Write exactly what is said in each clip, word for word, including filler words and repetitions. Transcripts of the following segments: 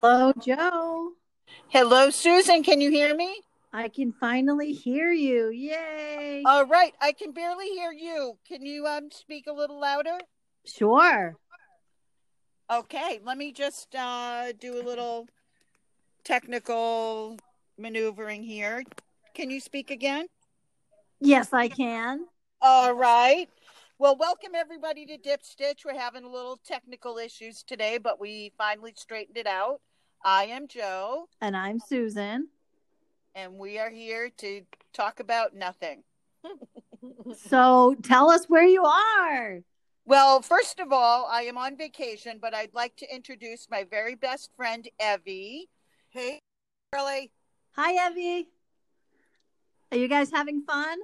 Hello, Joe. Hello, Susan. Can you hear me? I can finally hear you. Yay. All right. I can barely hear you. Can you um speak a little louder? Sure. Okay. Let me just uh, do a little technical maneuvering here. Can you speak again? Yes, I can. All right. Well, welcome everybody to Dip Stitch. We're having a little technical issues today, but we finally straightened it out. I am Joe. And I'm Susan. And we are here to talk about nothing. So tell us where you are. Well, first of all, I am on vacation, but I'd like to introduce my very best friend, Evie. Hey, Shirley. Hi, Evie. Are you guys having fun?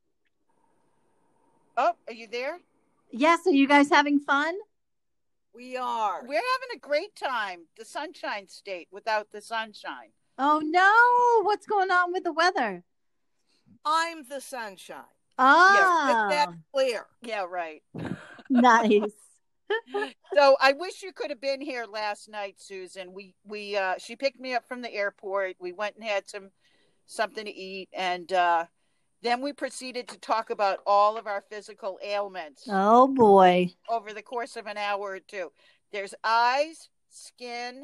Oh, are you there? Yes, are you guys having fun? We are. We're having a great time. The Sunshine State without the sunshine. Oh, no. What's going on with the weather? I'm the sunshine. Ah, Is that clear? Yeah, right. Nice. So I wish you could have been here last night, Susan. We we uh, she picked me up from the airport. We went and had some something to eat, and uh, then we proceeded to talk about all of our physical ailments. Oh, boy. Over the course of an hour or two. There's eyes, skin,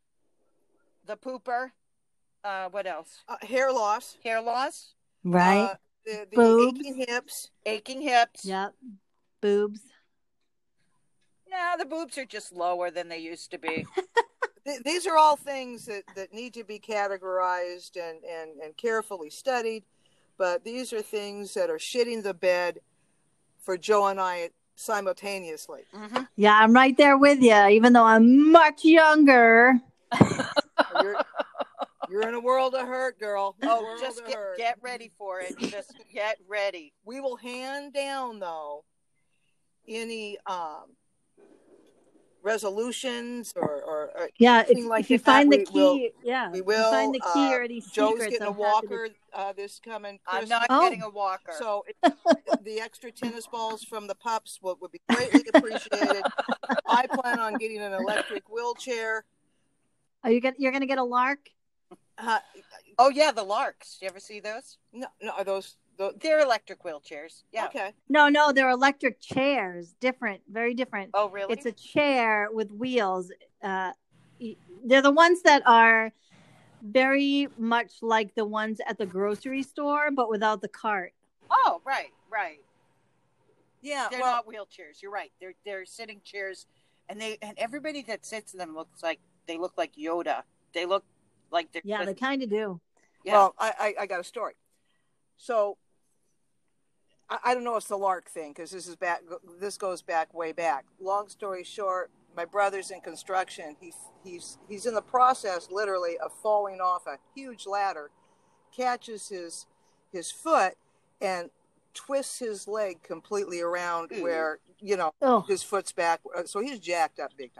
the pooper. Uh, what else? Uh, hair loss. Hair loss. Right. Uh, the the Boobs. aching hips. Aching hips. Yep. Boobs. No, the boobs are just lower than they used to be. Th- these are all things that, that need to be categorized and, and, and carefully studied. But these are things that are shitting the bed for Joe and I simultaneously. Mm-hmm. Yeah, I'm right there with you, even though I'm much younger. You're, you're in a world of hurt, girl. Oh, World just of get, hurt. get ready for it. Just get ready. We will hand down, though, any um, resolutions or, or, or Yeah, if, anything like if you that. find the We key, will- yeah, We if will. you find the key uh, or any Joe's secrets. getting a I'm happy walker to- uh, this coming I'm Christmas. not Oh. getting a walker. So the extra tennis balls from the pups would, would be greatly appreciated. I plan on getting an electric wheelchair. Are you get? You're gonna get a lark? Uh, Oh, yeah, the Larks. You ever see those? no, no, are those, those? They're electric wheelchairs. Yeah. Okay. No, no, they're electric chairs. Different, very different. Oh, really? It's a chair with wheels. Uh, they're the ones that are very much like the ones at the grocery store, but without the cart. Oh, right, right. Yeah. They're well, not wheelchairs. You're right. They're they're sitting chairs, and they and everybody that sits in them looks like they look like Yoda. They look like they're Yeah, they kind of do. yeah. Well, I, I, I got a story. So I, I don't know if it's the Lark thing because this is back. This goes back way back. Long story short, my brother's in construction. He he's he's in the process, literally, of falling off a huge ladder, catches his his foot, and twists his leg completely around Ooh. where you know Oh, his foot's back. So he's jacked up big time.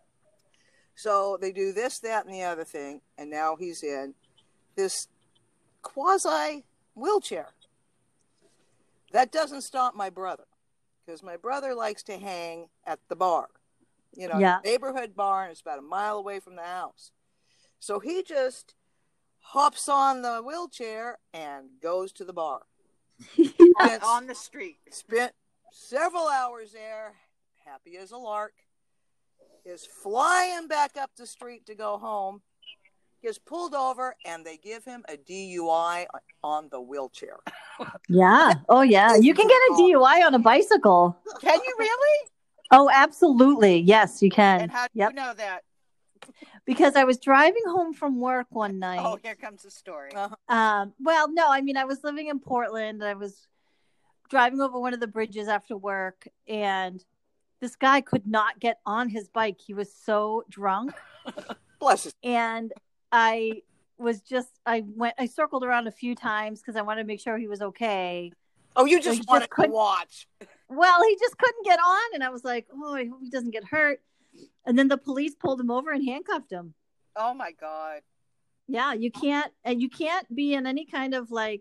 So they do this, that, and the other thing, and now he's in this quasi wheelchair. That doesn't stop my brother, because my brother likes to hang at the bar, you know, Yeah. neighborhood bar, and it's about a mile away from the house. So he just hops on the wheelchair and goes to the bar. on, Spent- on the street. Spent several hours there, happy as a lark. Is flying back up the street to go home, gets pulled over, and they give him a D U I on the wheelchair. yeah. Oh, yeah. You can get a D U I on a bicycle. Can you really? Oh, absolutely. Yes, you can. And how do Yep. you know that? Because I was driving home from work one night. Oh, here comes the story. Uh-huh. Um, well, no, I mean, I was living in Portland. I was driving over one of the bridges after work, and this guy could not get on his bike. He was so drunk. Bless his. And I was just, I went, I circled around a few times because I wanted to make sure he was okay. Oh, you So just he wanted just to couldn't- watch. Well, he just couldn't get on. And I was like, oh, I hope he doesn't get hurt. And then the police pulled him over and handcuffed him. Oh my God. Yeah, you can't, and you can't be in any kind of like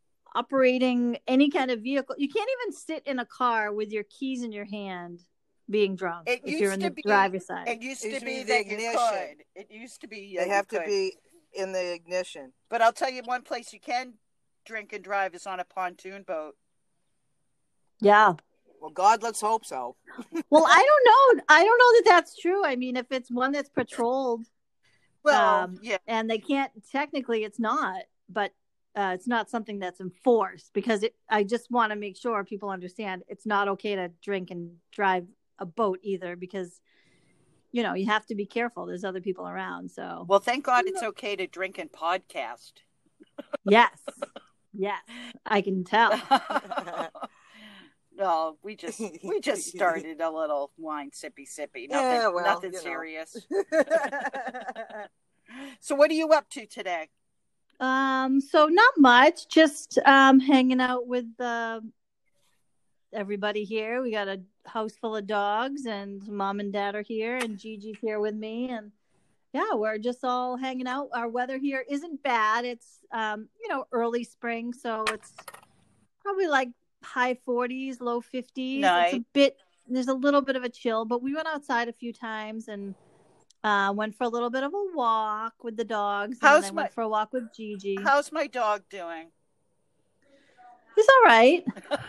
operating any kind of vehicle. You can't even sit in a car with your keys in your hand being drunk It if you're used in to the be- driver's side. It used It to used to be be the that you ignition. could. It used to be. They you have to could. be in the ignition. But I'll tell you, one place you can drink and drive is on a pontoon boat. Yeah. Well, God, let's hope so. Well, I don't know. I don't know that that's true. I mean, if it's one that's patrolled, Well, um, yeah. and they can't, technically it's not, but uh, it's not something that's enforced because it, I just want to make sure people understand it's not okay to drink and drive a boat either because, you know, you have to be careful. There's other people around. So, Well, thank God it's okay to drink and podcast. yes. Yes. I can tell. No, we just we just started a little wine sippy sippy. Nothing, Yeah, well, nothing you know. serious. So, what are you up to today? Um, so not much, just um hanging out with uh, everybody here. We got a house full of dogs and mom and dad are here and Gigi's here with me and yeah, we're just all hanging out. Our weather here isn't bad. It's um, you know, early spring, so it's probably like high forties, low fifties. Nice. It's a bit there's a little bit of a chill, but we went outside a few times and uh, went for a little bit of a walk with the dogs. And How's then I my- went for a walk with Gigi. How's my dog doing? He's all right.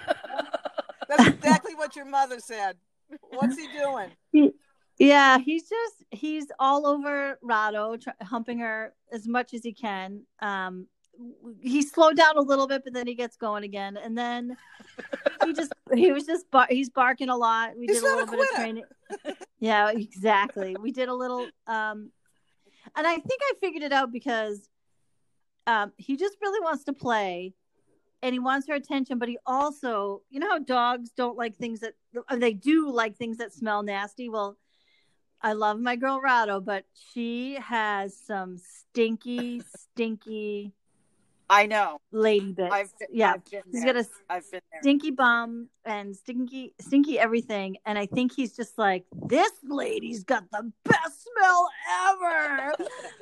That's exactly what your mother said. What's he doing? He, yeah, he's just he's all over Rado, tr- humping her as much as he can. Um, he slowed down a little bit, but then he gets going again, and then he just he was just bar- he's barking a lot. We He's did a not a little bit of quitter. training. Yeah, exactly. We did a little, um, and I think I figured it out because um, he just really wants to play. And he wants her attention, but he also, you know how dogs don't like things that, they do like things that smell nasty? Well, I love my girl Rado, but she has some stinky, stinky I know. lady bits. I've yeah, I've been she's there. got a I've been there. stinky bum and stinky, stinky everything. And I think he's just like, this lady's got the best smell ever.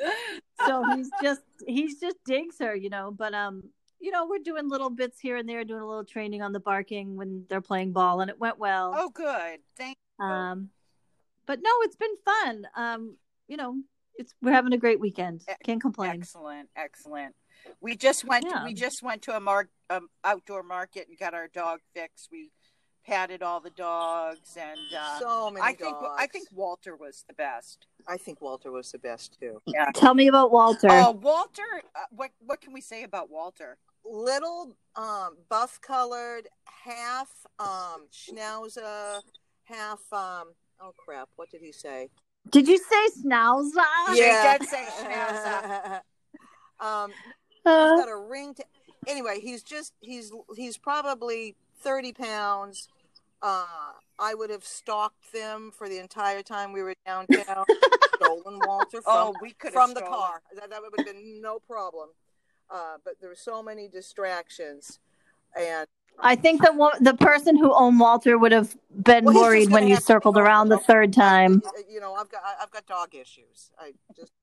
So he's just, he's just digs her, you know, but, um, you know, we're doing little bits here and there, doing a little training on the barking when they're playing ball, and it went well. Oh, good. Thank you. Um, but no, it's been fun. Um, you know, it's we're having a great weekend. Can't complain. Excellent, excellent. We just went. Yeah. We just went to a mar- um, outdoor market and got our dog fix. We patted all the dogs, and uh, So many I think dogs. I think Walter was the best. I think Walter was the best too. Yeah. Tell me about Walter. Oh, Walter. Uh, what what can we say about Walter? Little um, buff colored, half um, schnauzer, half um, oh crap, what did he say? Did you say schnauzer? Yeah. did say schnauzer. um, Uh, he's got a ring. To... Anyway, he's just he's he's probably thirty pounds. Uh, I would have stalked them for the entire time we were downtown. Stolen Walter from, Oh, we could have from the stolen. car. That, that would have been no problem. Uh, but there were so many distractions, and I think the wo- the person who owned Walter would have been Well, he's just worried when gonna you have to circled go- around the third time. you know, I've got I've got dog issues. I just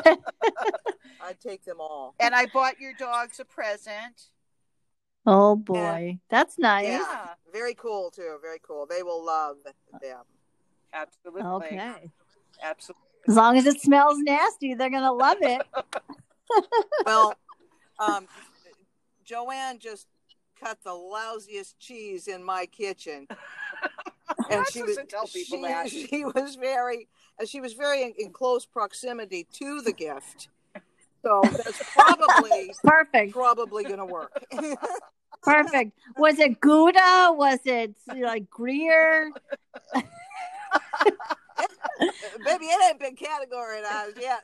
I take them all. And I bought your dogs a present. Oh boy, that's nice. Yeah, Very cool too. Very cool. They will love them. absolutely. Okay. Absolutely. As long as it smells nasty, they're gonna love it. Well, um, Joanne just cut the lousiest cheese in my kitchen, and she was tell people she, that. she was very she was very in, in close proximity to the gift, so that's probably Perfect. probably going to work. Perfect. Was it Gouda? Was it like Gruyere? Baby, it ain't been categorized yet.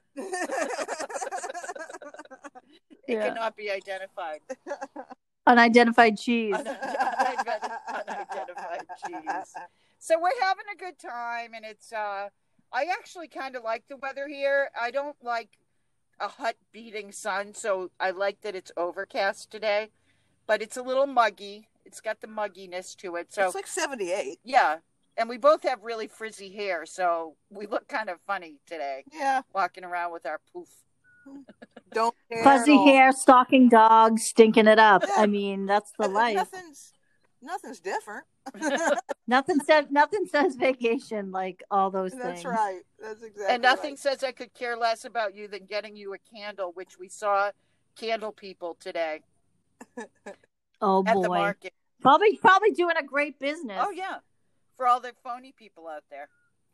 It Yeah. cannot be identified. Unidentified cheese. Unidentified cheese. So we're having a good time, and it's. Uh, I actually kind of like the weather here. I don't like a hot beating sun, so I like that it's overcast today. But it's a little muggy. It's got the mugginess to it. So It's like seventy-eight. yeah, and we both have really frizzy hair, so we look kind of funny today, Yeah. walking around with our poof. Don't care at Fuzzy all. hair, stalking dogs, stinking it up. Yeah. I mean, that's the And life. Nothing's nothing's different. Nothing said. Nothing says vacation like all those That's things. right. That's exactly. And nothing right. says I could care less about you than getting you a candle, which we saw candle people today Oh at the boy, market. probably probably doing a great business. Oh yeah, for all the phony people out there.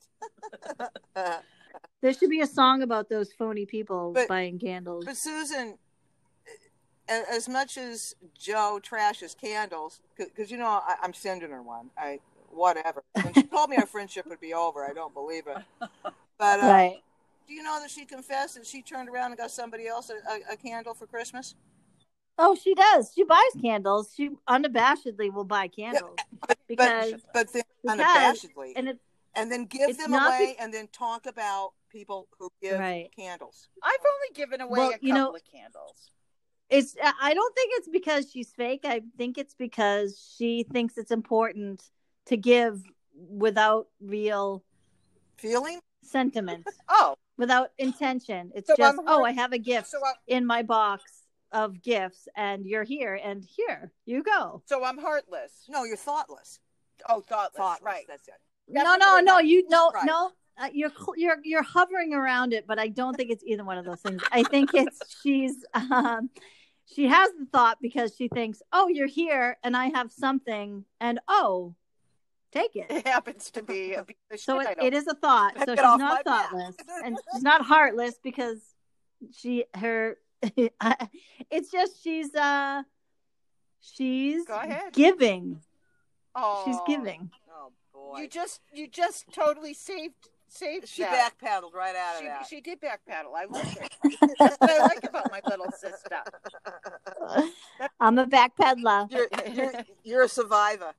There should be a song about those phony people But- buying candles. But Susan, a- as much as Joe trashes candles, because you know I, I'm sending her one. I whatever. When she told me our friendship would be over, I don't believe it. But uh, Right. do you know that she confessed that she turned around and got somebody else a, a, a candle for Christmas? Oh, she does. She buys candles. She unabashedly will buy candles because But but then because- unabashedly, and it and then give it's them not away, be- and then talk about people who give Right. candles. I've only given away Well, a couple you know- of candles. it's I don't think it's because she's fake. I think it's because she thinks it's important to give without real Feeling? sentiment, Oh, without intention. It's So just, I'm oh, hurt- I have a gift so I, in my box of gifts and you're here and here you go. so I'm heartless. No, you're thoughtless. Oh, thoughtless. Thoughtless. Right. That's it. No, Definitely no, no, not. you no, Right. no. Uh, you're cl- you're you're hovering around it, but I don't think it's either one of those things. I think it's she's um she has the thought because she thinks, "Oh, you're here and I have something and oh, take it." It happens to be a piece of So shit, I it, don't- it is a thought. So Get she's off not my back. thoughtless and she's not heartless because she her it's just she's uh she's Go ahead. giving. Oh, She's giving. Oh boy. You just you just totally saved saved she that. backpedaled right out of She, that. she did backpedal. I love it. That's what I like about my little sister. I'm a backpedaler. You're, you're, you're a survivor.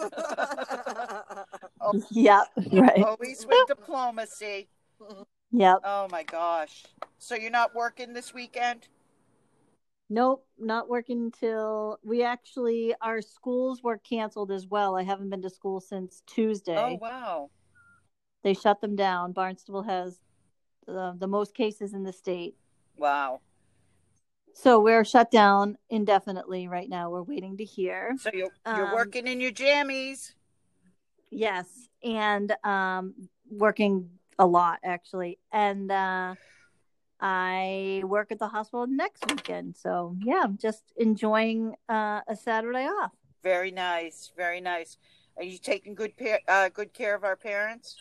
Yep. Right. Always with diplomacy. Yep. Oh my gosh. So you're not working this weekend? Nope, not working until we actually our schools were canceled as well. I haven't been to school since Tuesday. Oh wow. They shut them down. Barnstable has uh, the most cases in the state, Wow. so we're shut down indefinitely right now. We're waiting to hear. So you're you're Um, working in your jammies. Yes, and um, working a lot actually, and uh, I work at the hospital next weekend. So yeah, I'm just enjoying uh, a Saturday off. Very nice. Very nice. Are you taking good pa- uh, good care of our parents?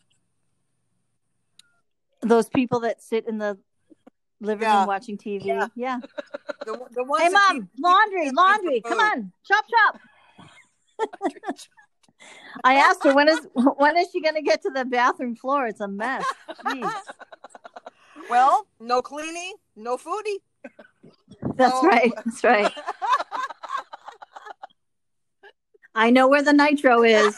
Those people that sit in the living Yeah. room watching T V. Yeah. Yeah. The, the ones Hey, that mom, keep- laundry, keep laundry. the Come food. on, chop, chop. I asked her when is when is she going to get to the bathroom floor? It's a mess. Jeez. Well, no cleaning, no foodie. That's Oh. right. That's right. I know where the nitro is.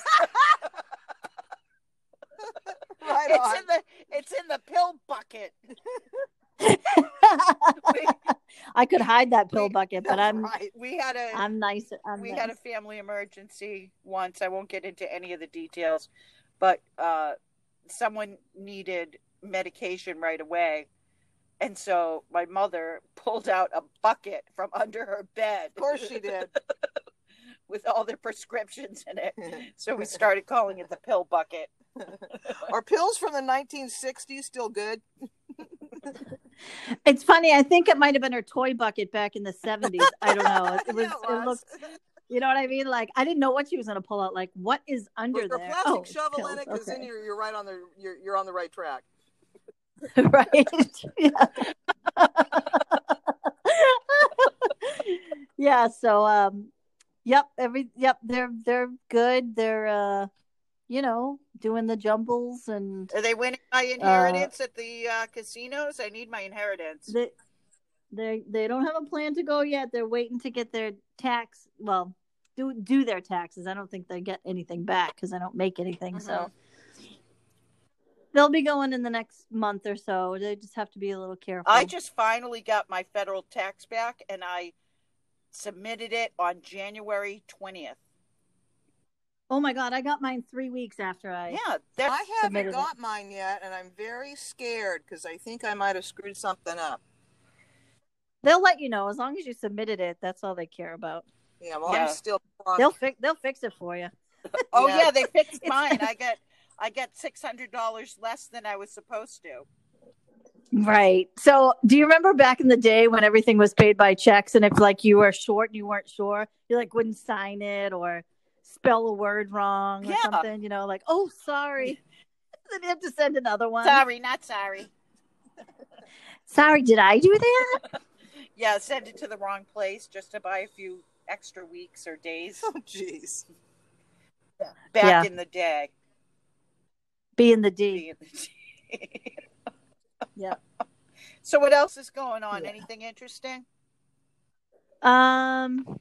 Right It's on. in the it's in the pill bucket. I could hide that pill bucket, but That's I'm right. We had a I'm nice. I'm we nice. had a family emergency once. I won't get into any of the details, but uh, someone needed medication right away. And so my mother pulled out a bucket from under her bed. Of course she did. With all the prescriptions in it. So we started calling it the pill bucket. Are pills from the nineteen sixties still good? It's funny. I think it might have been her toy bucket back in the seventies. I don't know. It was. Yeah, It looked. You know what I mean? Like I didn't know what she was going to pull out. Like what is under With the there? plastic Oh, it's shovel in pills. it, because then Okay. you're, you're right on the you're you're on the right track. Right. Yeah. Yeah. So, um, yep. Every yep. They're they're good. They're uh, you know, doing the jumbles and Are they winning my inheritance at the uh, casinos? I need my inheritance. they they they don't have a plan to go yet. They're waiting to get their tax. Well, do do their taxes. I don't think they get anything back because I don't make anything. So they'll be going in the next month or so. They just have to be a little careful. I just finally got my federal tax back, and I submitted it on January twentieth. Oh my God, I got mine three weeks after I. Yeah, that's I haven't submitted it. got mine yet, and I'm very scared because I think I might have screwed something up. They'll let you know as long as you submitted it. That's all they care about. Yeah, well, Yeah. I'm still. They'll fix they'll fix it for you. Oh Yeah. yeah, they fixed mine. I got I got six hundred dollars less than I was supposed to. Right. So, do you remember back in the day when everything was paid by checks, and if like you were short and you weren't sure, you like wouldn't sign it or spell a word wrong or Yeah. something? You know, like, oh, sorry. Then you have to send another one. Sorry, not sorry. Sorry, did I do that? Yeah, send it to the wrong place just to buy a few extra weeks or days. Oh, jeez. Back Yeah. in the day. B in the D. Be in the day. Yeah. So what else is going on? Yeah. Anything interesting? Um.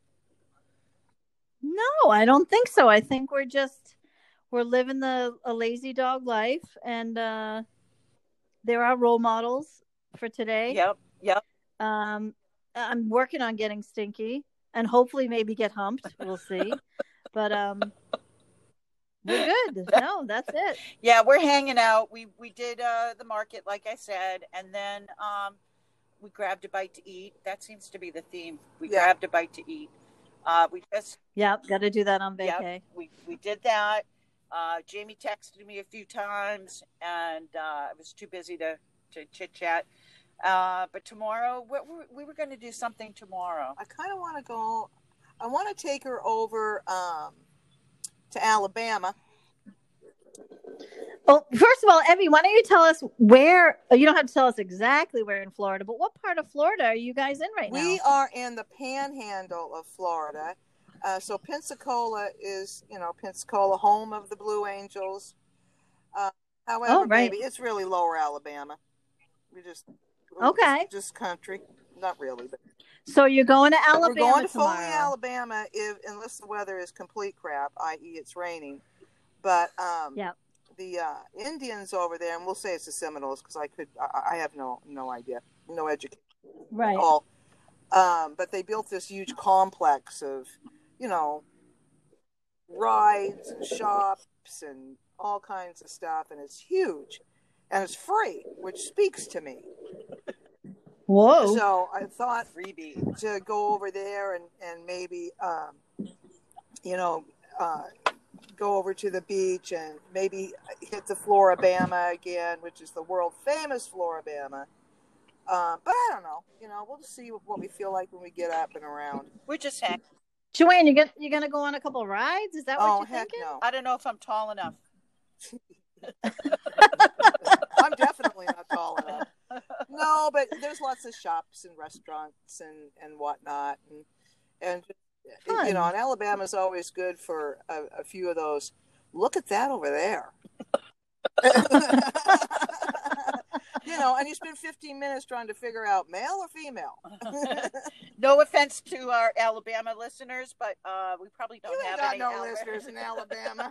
No, I don't think so. I think we're just we're living the a lazy dog life, and uh, there are role models for today. Yep. Yep. Um, I'm working on getting stinky, and hopefully maybe get humped. We'll see, but um, we're good. No, that's it. Yeah, we're hanging out. We we did uh, the market, like I said, and then um, we grabbed a bite to eat. That seems to be the theme. We Yeah. grabbed a bite to eat. Uh, we just Yep, got to do that on vacay. yeah, we we did that. Uh, Jamie texted me a few times, and uh, I was too busy to to chit chat. Uh, but tomorrow, we, we were going to do something tomorrow. I kind of want to go. I want to take her over um, to Alabama. Well, first of all, Evie, why don't you tell us where? You don't have to tell us exactly where in Florida, but what part of Florida are you guys in right We now? are in the panhandle of Florida. Uh, so Pensacola is, you know, Pensacola, home of the Blue Angels. Uh, however, Oh, right. baby, it's really lower Alabama. We just Okay. just, just country, not really, but So you're going to Alabama we're going to tomorrow. Foley, Alabama, if unless the weather is complete crap, that is, it's raining. But um, Yeah. the uh, Indians over there, and we'll say it's the Seminoles because I could, I, I have no no idea, no education Right. at all. Um, but they built this huge complex of, you know, rides and shops and all kinds of stuff, and it's huge, and it's free, which speaks to me. Whoa. So I thought Freebie. to go over there and and maybe, um, you know, uh, go over to the beach and maybe hit the Floribama again, which is the world famous Floribama. Uh, but I don't know. You know, we'll just see what we feel like when we get up and around. We're just hanging. Joanne, you're gonna you're gonna go on a couple rides? Is that what Oh, you're heck thinking? no. I don't know if I'm tall enough. I'm definitely not tall enough. No, but there's lots of shops and restaurants and, and whatnot. And, and Fun. you know, and Alabama's always good for a, a few of those. Look at that over there. You know, and you spend fifteen minutes trying to figure out male or female. No offense to our Alabama listeners, but uh, we probably don't You ain't have got any no Alabama- listeners in Alabama.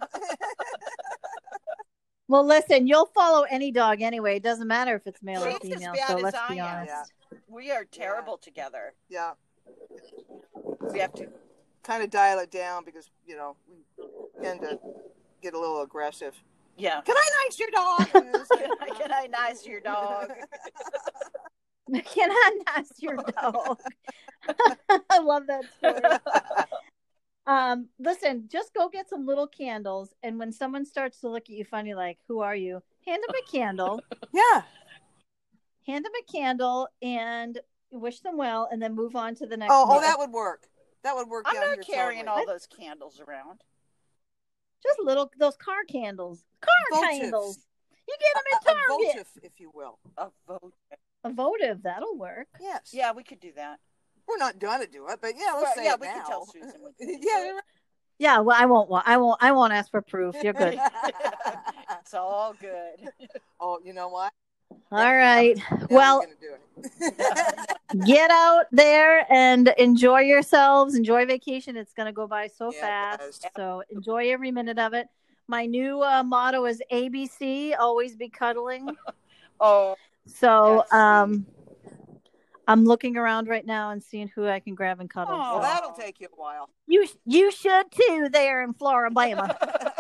Well, listen, you'll follow any dog anyway. It doesn't matter if it's male or She's as female. bad So as let's I be am. honest. We are terrible together. Yeah, We have to. kind of dial it down because, you know, we tend to get a little aggressive. Yeah. Can I nice your dog? Can I, can I nice your dog? Can I nice your dog? I love that story. Um, listen, just go get some little candles, and when someone starts to look at you funny, like, "Who are you?" Hand them a candle. Yeah. Hand them a candle, and wish them well, and then move on to the next. Oh, oh, meal. that would work. That would work I'm down not here carrying totally. all those candles around. Just little those car candles. Car Votives. candles. You get them A, at a Target. votive, if you will. A vote. A votive, that'll work. Yes. Yeah, we could do that. We're not going to do it, but yeah, let's Well, say yeah, it we now. can tell Susan we can do Yeah, it. you're Yeah, well, I won't. wa- I won't. I won't ask for proof. You're good. right. It's all good. Oh, you know what? All right. Now Well, we're gonna do it. get out there and enjoy yourselves. Enjoy vacation. It's going to go by so Yeah, it fast. does. So enjoy every minute of it. My new uh, motto is A B C, always be cuddling. Oh, So That's um, I'm looking around right now and seeing who I can grab and cuddle. Aw. Well, So. that'll take you a while. You you should too there in Floribama.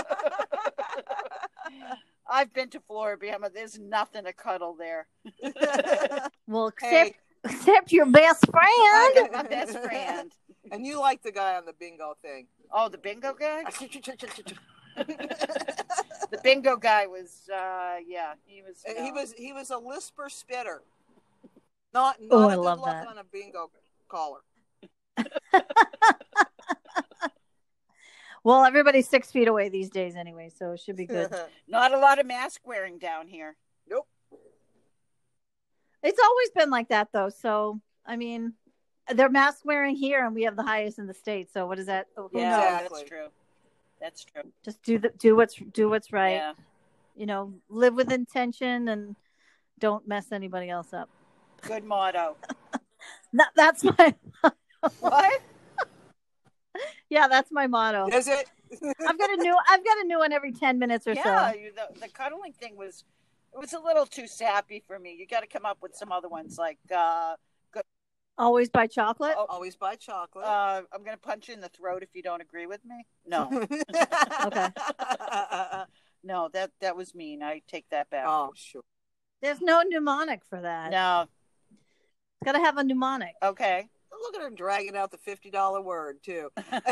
I've been to Floribama. There's nothing to cuddle there. Well, except Hey. except your best I friend. got my best friend. And you like the guy on the bingo thing. Oh, the bingo guy? The bingo guy was, uh, yeah, he was. No. He was he was a lisper spitter. Not, not Oh, a I good love luck that. on a bingo caller. Well, everybody's six feet away these days anyway, so it should be good. Not a lot of mask wearing down here. Nope. It's always been like that, though. So, I mean, they're mask wearing here, and we have the highest in the state. So, what is that? Who Yeah, knows? Exactly. that's true. That's true. Just do the do what's do what's right. Yeah. You know, live with intention and don't mess anybody else up. Good motto. That, that's my What? yeah, that's my motto. Is it? I've got a new I've got a new one every ten minutes or Yeah, so. you, the, the cuddling thing was, it was a little too sappy for me. You got to come up with some other ones like, uh, Always buy chocolate. oh, Always buy chocolate. uh, I'm going to punch you in the throat if you don't agree with me. No, Okay. no, that that was mean. I take that back. Oh, sure. There's no mnemonic for that. No, It's got to have a mnemonic. okay. Look at her dragging out the fifty dollar word, too.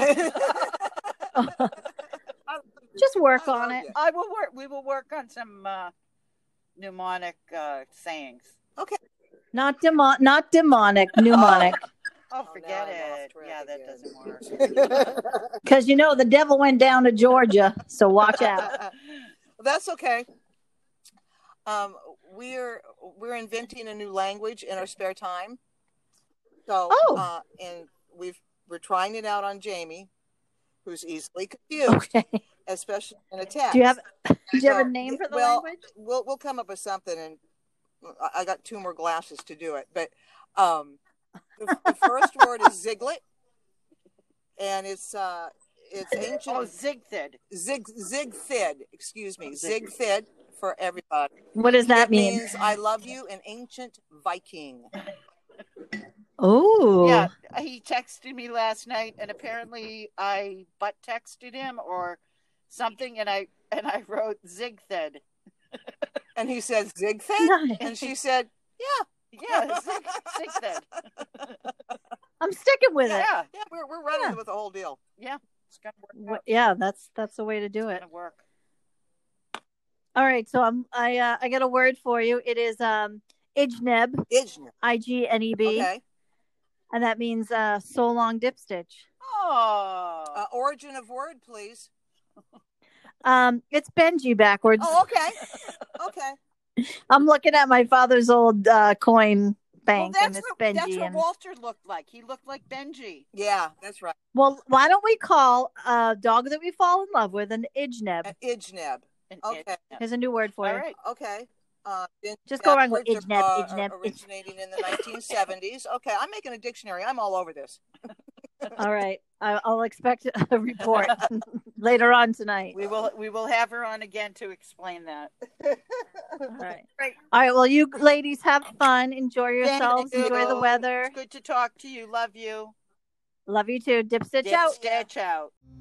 Just work I on love it. you. I will work. We will work on some uh, mnemonic uh, sayings. Not demon not demonic, mnemonic. Oh, now forget I'm off it. track Yeah, that again. doesn't work. Because you know the devil went down to Georgia, so watch out. That's okay. Um, we're we're inventing a new language in our spare time. So, Oh. uh, and we've we're trying it out on Jamie, who's easily confused, Okay. especially in a text. Do you have do you have So, a name for the well, language? We'll we'll come up with something, and I- I got two more glasses to do it. But um, the, the first word is ziglet, and it's uh, it's ancient. Oh, Zigthid. Zig Zigthid, excuse me, Zigthid for everybody. What does that it mean? means I love you, an ancient Viking. Oh. Yeah, he texted me last night, and apparently I butt texted him or something, and I and I wrote Zigthid. And he said Zigthid, Nice. and she said, "Yeah, Yeah, Zig, Zigthid. I'm sticking with it. Yeah, yeah, we're we're running Yeah. with the whole deal." yeah, it's gonna work. Wh- Out. Yeah, that's that's the way to do It's it. gonna work. All right, so I'm I uh, I got a word for you. It is um Igneb, Ijna. I G N E B, Okay. and that means uh so long dip stitch. Oh, Uh, origin of word, please. Um, it's Benji backwards. Oh, okay. Okay. I'm looking at my father's old uh, coin well, bank, and that's it's what, Benji. that's what and... Walter looked like. He looked like Benji. Yeah, that's right. Well, why don't we call a dog that we fall in love with an Ijneb? Uh, Ijneb. And Okay. it- Here's a new word for All you. right. Okay. Uh, in- Just go around with backwards, Ijneb, uh, Ijneb, Ij- originating in the nineteen seventies. Okay, I'm making a dictionary. I'm all over this. All right, I, I'll expect a report later on tonight. We will we will have her on again to explain that. All right. Right. All right. Well, you ladies have fun. Enjoy Thank yourselves. you. Enjoy the weather. It's good to talk to you. Love you. Love you too. Dip stitch Dip out. stitch out.